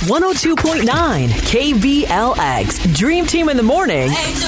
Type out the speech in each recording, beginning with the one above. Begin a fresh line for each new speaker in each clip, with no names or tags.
102.9 KBLX. Dream Team in the morning.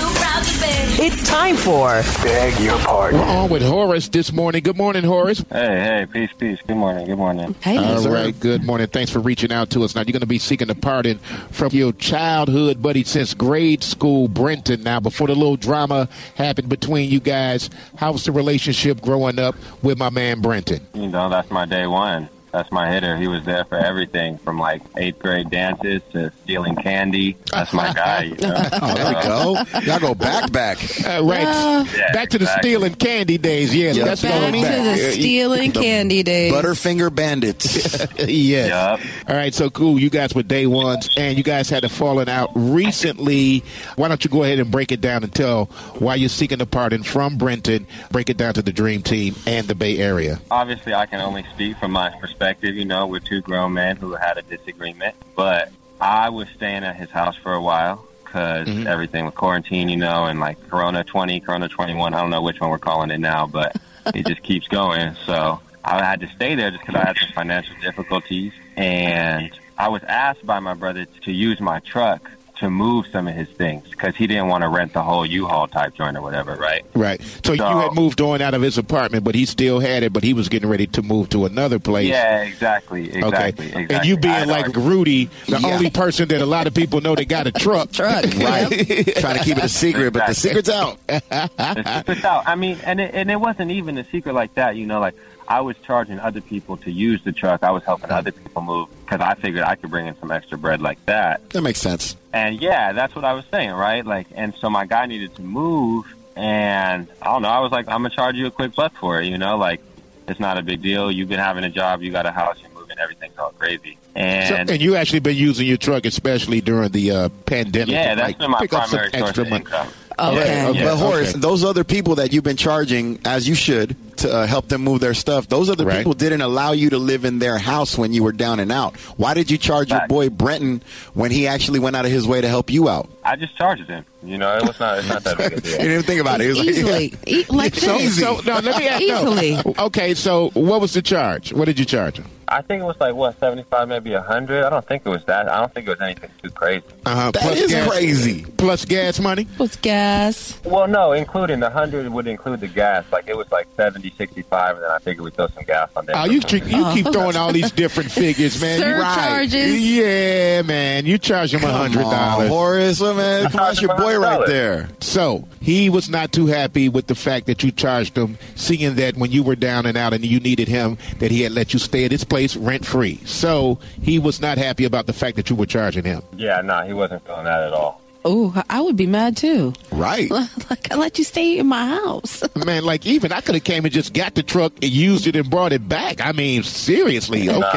It's time for
Beg Your Pardon.
We're on with Horace this morning. Good morning, Horace.
Hey, peace. Good morning.
Hey,
All
sir.
right, good morning. Thanks for reaching out to us. Now, you're going to be seeking a pardon from your childhood buddy since grade school, Brenton. Now, before the little drama happened between you guys, how was the relationship growing up with my man, Brenton?
You know, that's my day one. That's my hitter. He was there for everything from like 8th grade dances to stealing candy. That's my guy. You know?
Oh, there we go. Y'all go back.
Right.
Yeah,
Back to the
exactly.
stealing candy days. Yes,
Yep.
that's
Back
going
to
back.
the stealing candy days.
Butterfinger Bandits.
Yes.
Yup.
All right, so cool. You guys were day ones, and you guys had a falling out recently. Why don't you go ahead and break it down and tell why you're seeking a pardon from Brenton, break it down to the Dream Team and the Bay Area.
Obviously, I can only speak from my perspective. You know, we're two grown men who had a disagreement. But I was staying at his house for a while because everything with quarantine, you know, and like Corona 20, Corona 21. I don't know which one we're calling it now, but it just keeps going. So I had to stay there just because I had some financial difficulties. And I was asked by my brother to use my truck to move some of his things because he didn't want to rent the whole U-Haul type joint or whatever, right?
Right. So you had moved on out of his apartment, but he still had it, but he was getting ready to move to another place.
Yeah, exactly.
Okay. And you being like Rudy, the only person that a lot of people know that got a truck.
Right. Trying to keep it a secret, but the secret's out.
The secret's out. I mean, and it wasn't even a secret like that, you know, like I was charging other people to use the truck. I was helping other people move because I figured I could bring in some extra bread like that.
That makes sense.
And yeah, that's what I was saying, right? Like, and so my guy needed to move, and I don't know. I was like, I'm gonna charge you a quick buck for it, you know? Like, it's not a big deal. You've been having a job, you got a house, you're moving, everything's all crazy. And
you actually been using your truck, especially during the pandemic.
yeah,
to,
that's been my
pick up some
primary source
extra
of
money.
income.
Okay.
Okay.
But Horace, those other people that you've been charging, as you should, to help them move their stuff, those other
Right.
people didn't allow you to live in their house when you were down and out. Why did you charge your boy Brenton when he actually went out of his way to help you out?
I just charged him. You know, it's not that big a
You
deal.
didn't even think about it. It was
Easily. Like this.
So, no, let me ask.
Easily.
Okay, so what was the charge? What did you charge him?
I think it was like, what, 75, maybe 100? I don't think it was that. I don't think it was anything too crazy.
That is crazy.
Plus gas money?
What's gas?
Well, no, including the 100 would include the gas. Like, it was like 70, 65, and then I figured we'd throw some gas on there.
Oh, you keep throwing all these different figures, man. You
Surcharges.
Yeah, man. You charge him
Come
$100.
on, Horace, well, man, come on, that's your boy right there.
So he was not too happy with the fact that you charged him, seeing that when you were down and out and you needed him, that he had let you stay at his place rent-free. So he was not happy about the fact that you were charging him.
Yeah, no, he wasn't feeling that at all.
Oh, I would be mad too.
Right.
Like, I let you stay in my house.
Man, like even I could have came and just got the truck and used it and brought it back. I mean, seriously, okay.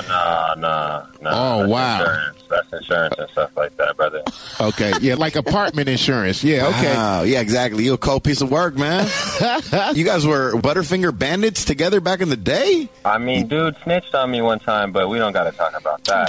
No.
Oh, wow.
That's insurance and stuff like that, brother.
Okay, yeah, like apartment insurance. Yeah, okay.
Wow. Yeah, exactly. You're a cold piece of work, man. You guys were Butterfinger Bandits together back in the day?
I mean, dude snitched on me one time, but we don't got to talk about that.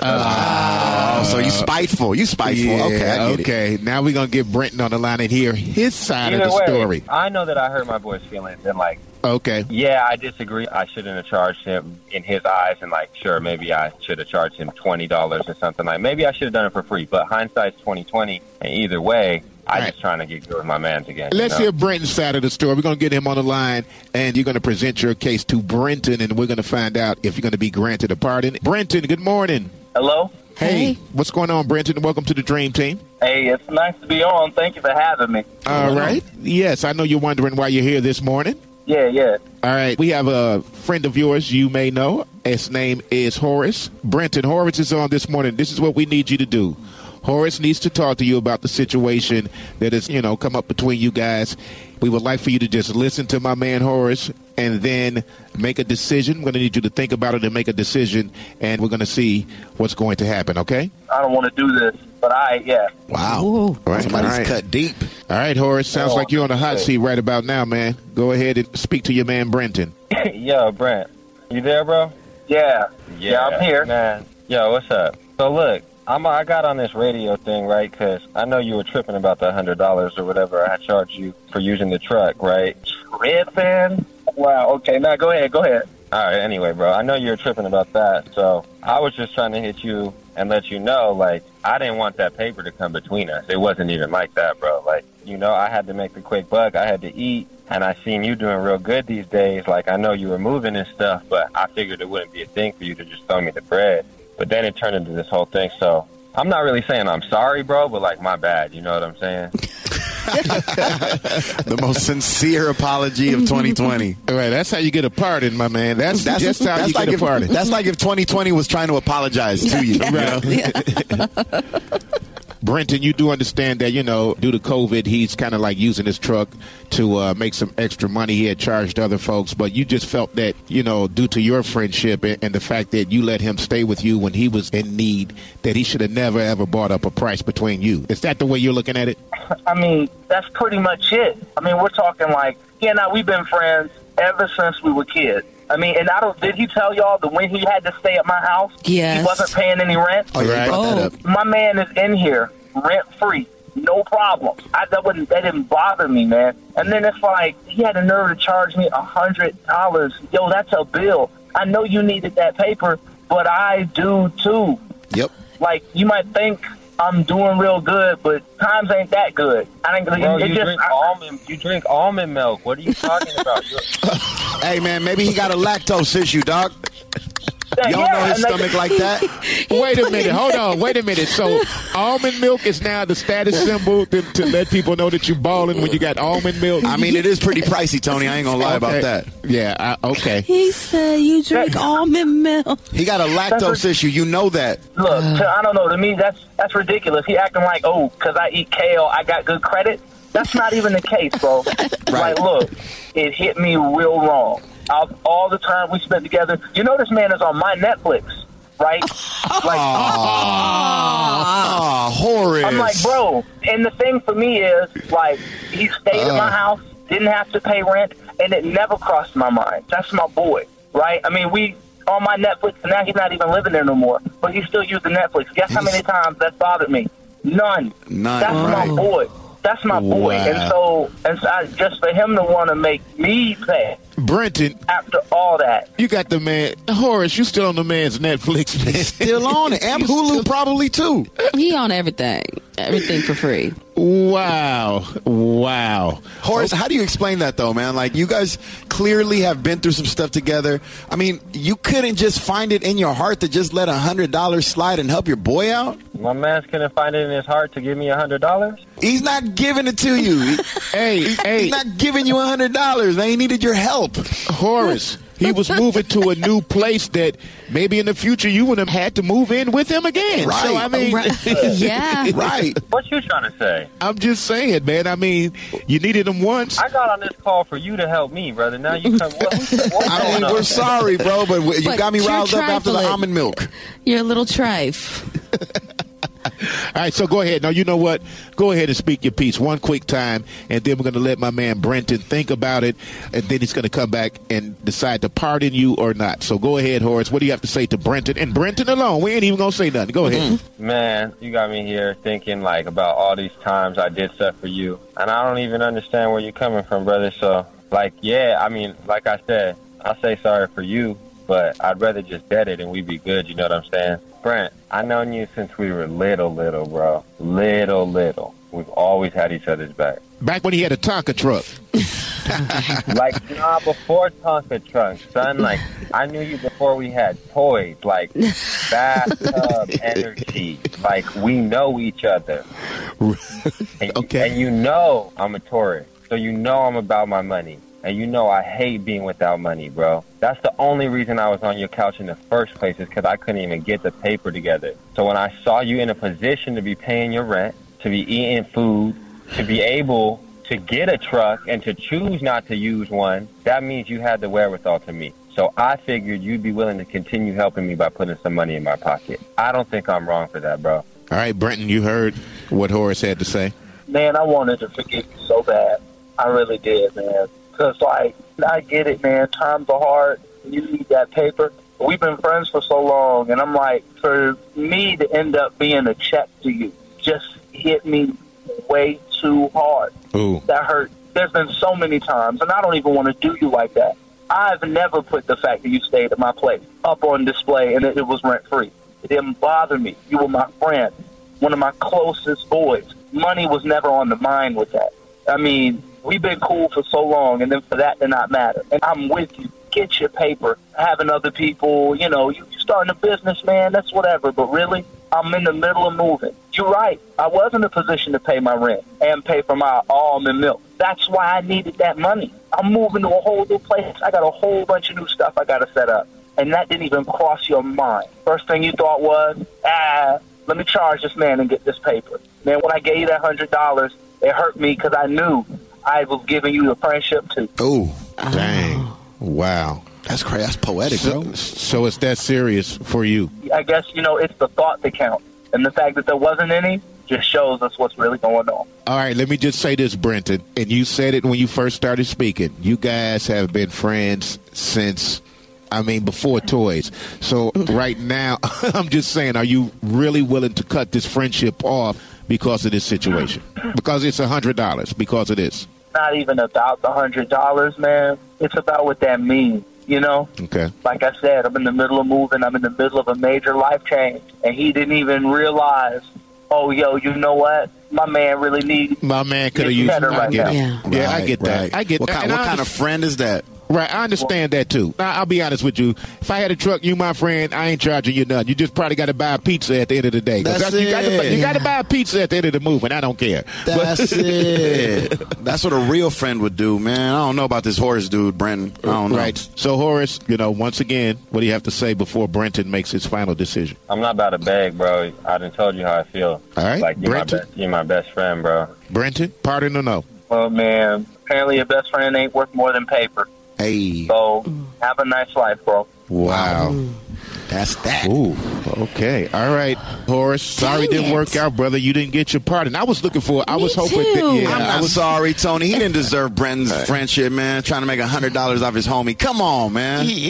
Oh, so you spiteful. You spiteful.
Yeah,
okay, I get it.
okay. Now we're going to get Brenton on the line and hear his side
Either
of the
way,
story.
I know that I hurt my boy's feelings, and like,
Okay.
yeah, I disagree. I shouldn't have charged him in his eyes, and like, sure, maybe I should have charged him $20 or something. Like, maybe I should have done it for free. But hindsight's 20/20, and either way, I'm just trying to get good with my man's again.
Let's hear Brenton's side of the story. We're going to get him on the line, and you're going to present your case to Brenton, and we're going to find out if you're going to be granted a pardon. Brenton, good morning.
Hello?
Hey, what's going on, Brenton? Welcome to the Dream Team.
Hey, it's nice to be on. Thank you for having me.
All right. Yes, I know you're wondering why you're here this morning.
Yeah.
All right. We have a friend of yours you may know. His name is Horace. Brenton, Horace is on this morning. This is what we need you to do. Horace needs to talk to you about the situation that has, come up between you guys. We would like for you to just listen to my man Horace and then make a decision. We're going to need you to think about it and make a decision, and we're going to see what's going to happen, okay?
I don't want to do this, but
Wow.
Ooh.
All right.
Somebody's cut deep.
All right, Horace. Sounds like you're on the hot seat right about now, man. Go ahead and speak to your man, Brenton.
Yo, Brent, you there, bro? Yeah, I'm here. Man, yo, what's up? So look, I got on this radio thing, right? Because I know you were tripping about the $100 or whatever I charged you for using the truck, right? Tripping? Wow. Okay. Now go ahead. All right. Anyway, bro, I know you were tripping about that, so I was just trying to hit you and let you know, like, I didn't want that paper to come between us. It wasn't even like that, bro. Like, you know, I had to make the quick buck. I had to eat, and I seen you doing real good these days. Like, I know you were moving and stuff, but I figured it wouldn't be a thing for you to just throw me the bread. But then it turned into this whole thing, so I'm not really saying I'm sorry, bro, but, like, my bad. You know what I'm saying?
The most sincere apology of 2020.
All right, that's how you get a pardon, my man. That's how you
like
get a pardon.
That's like if 2020 was trying to apologize to you.
Brenton, you do understand that, you know, due to COVID, he's kind of like using his truck to make some extra money. He had charged other folks, but you just felt that, you know, due to your friendship and the fact that you let him stay with you when he was in need, that he should have never, ever brought up a price between you. Is that the way you're looking at it?
I mean, that's pretty much it. I mean, we're talking like, we've been friends ever since we were kids. I mean, and did he tell y'all that when he had to stay at my house,
Yes.
he wasn't paying any rent?
Oh, yeah, you brought that up.
My man is in here rent-free, no problem. That didn't bother me, man. And then it's like, he had the nerve to charge me $100. Yo, that's a bill. I know you needed that paper, but I do too.
Yep.
Like, you might think I'm doing real good, but times ain't that good.
Bro, you drink almond milk. What are you talking about?
Hey, man, maybe he got a lactose issue, dog. You don't know his stomach like that?
Wait a minute. Hold on. Wait a minute. So almond milk is now the status symbol to let people know that you're balling when you got almond milk?
I mean, it is pretty pricey, Tony. I ain't going to lie about that.
Yeah, okay.
He said you drink almond milk.
He got a lactose issue. You know that.
Look, I don't know. To me, that's ridiculous. He acting like, because I eat kale, I got good credit. That's not even the case, bro.
Right.
Like, look, it hit me real wrong. All the time we spent together. You know this man is on my Netflix, right? Like,
Horace.
I'm like, bro. And the thing for me is, like, he stayed at my house, didn't have to pay rent, and it never crossed my mind. That's my boy, right? I mean, we on my Netflix, and now he's not even living there no more, but he's still using Netflix. Guess how many times that bothered me? None. That's my boy. That's my boy.
Wow.
And so just for him to want to make me pay.
Brenton,
after all that,
you got the man. Horace, you still on the man's Netflix?
Still on it. And Hulu probably too.
He on everything for free.
Wow.
Horace, how do you explain that though, man? Like, you guys clearly have been through some stuff together. I mean, you couldn't just find it in your heart to just let $100 slide and help your boy out?
My man couldn't find it in his heart to give me $100?
He's not giving it to you. He's not giving you $100, man. He needed your help.
Horace, he was moving to a new place that maybe in the future you would have had to move in with him again.
Right.
So, I mean,
yeah.
Right.
What you trying to say?
I'm just saying, man. I mean, you needed him once.
I got on this call for you to help me, brother. Now you come.
I mean, we're sorry, bro, but you got me riled up after the almond milk.
You're a little trife.
All right, so go ahead. Now, you know what? Go ahead and speak your piece one quick time, and then we're going to let my man Brenton think about it, and then he's going to come back and decide to pardon you or not. So go ahead, Horace. What do you have to say to Brenton? And Brenton alone. We ain't even going to say nothing. Go ahead.
Man, you got me here thinking, like, about all these times I did stuff for you, and I don't even understand where you're coming from, brother. So, like, yeah, I mean, like I said, I'll say sorry for you, but I'd rather just dead it and we be good, you know what I'm saying? Brent, I've known you since we were little, bro. Little. We've always had each other's back.
Back when he had a Tonka truck.
Before Tonka truck, son. Like, I knew you before we had toys, like bathtub energy. Like, we know each other.
Okay.
And you know I'm a tourist, so you know I'm about my money. And you know I hate being without money, bro. That's the only reason I was on your couch in the first place, is because I couldn't even get the paper together. So when I saw you in a position to be paying your rent, to be eating food, to be able to get a truck and to choose not to use one, that means you had the wherewithal to me. So I figured you'd be willing to continue helping me by putting some money in my pocket. I don't think I'm wrong for that, bro.
All right, Brenton, you heard what Horace had to say.
man, I wanted to forgive you so bad. I really did, man. Because, like, I get it, man. Times are hard. You need that paper. We've been friends for so long, and I'm like, for me to end up being a check to you just hit me way too hard.
Ooh.
That hurt. There's been so many times, and I don't even want to do you like that. I've never put the fact that you stayed at my place up on display and it was rent-free. It didn't bother me. You were my friend, one of my closest boys. Money was never on the mind with that. I mean, we've been cool for so long, and then for that to not matter. And I'm with you. Get your paper. Having other people, you know, you starting a business, man, that's whatever. But really, I'm in the middle of moving. You're right. I was in a position to pay my rent and pay for my almond milk. That's why I needed that money. I'm moving to a whole new place. I got a whole bunch of new stuff I got to set up. And that didn't even cross your mind. First thing you thought was, let me charge this man and get this paper. Man, when I gave you that $100, it hurt me because I knew I was giving you the friendship too.
Oh,
Dang. Wow.
that's crazy. That's poetic, bro.
So it's that serious for you.
I guess, you know, it's the thought that counts. And the fact that there wasn't any just shows us what's really going on.
All right, let me just say this, Brenton, and you said it when you first started speaking. You guys have been friends since, before toys. So right now, I'm just saying, are you really willing to cut this friendship off because of this situation? Because it's $100, because of this.
Not even about the $100, man. It's about what that means, you know?
Okay.
Like I said, I'm in the middle of moving. I'm in the middle of a major life change. And he didn't even realize, oh, yo, you know what? My man really needs...
My man could have used...
better right now.
Yeah, I get that.
Right.
I get that.
What kind of friend is that?
Right, I understand that too. Now, I'll be honest with you. If I had a truck, you my friend, I ain't charging you nothing. You just probably got to buy a pizza at the end of the day.
That's
You
it.
got to buy a pizza at the end of the move, and I don't care.
That's it. That's what a real friend would do, man. I don't know about this Horace dude, Brenton. I don't know.
Right. So, Horace, once again, what do you have to say before Brenton makes his final decision?
I'm not about to beg, bro. I done told you how I feel.
All right,
Like,
Brenton?
you're my best friend, bro.
Brenton, pardon or no?
Well, man, apparently your best friend ain't worth more than paper.
Hey.
So have a nice life, bro.
Wow.
That's that.
Ooh, okay. All right, Horace. Sorry it didn't work out, brother. You didn't get your pardon. I was hoping
too.
I'm not sorry, Tony. He didn't deserve Brenton's friendship, man. Trying to make $100 off his homie. Come on, man.
Yeah,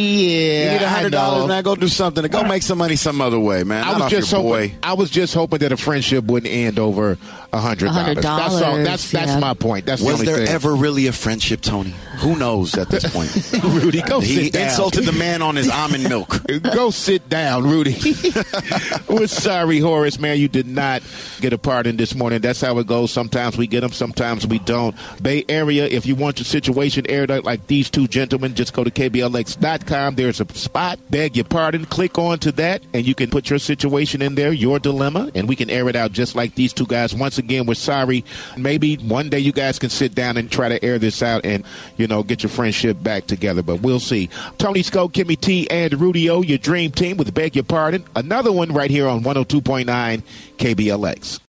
You need $100, man. Go do something. Go make some money some other way, man.
I
Not
was
off
just
your
hoping.
boy.
I was just hoping that a friendship wouldn't end over $100. That's all. That's
yeah.
my point. That's the
Was
only
there
thing.
ever really a friendship, Tony? Who knows at this point?
Rudy, go
He
sit down.
insulted the man on his almond milk.
Go sit down, Rudy. We're sorry, Horace, man. You did not get a pardon this morning. That's how it goes. Sometimes we get them, sometimes we don't. Bay Area, if you want your situation aired out like these two gentlemen, just go to KBLX.com. There's a spot, beg your pardon. Click on to that, and you can put your situation in there, your dilemma, and we can air it out just like these two guys. Once again, we're sorry. Maybe one day you guys can sit down and try to air this out and, get your friendship back together, but we'll see. Tony Sco, Kimmy T, and Rudy O, your dream team with Beg Your Pardon. Another one right here on 102.9 KBLX.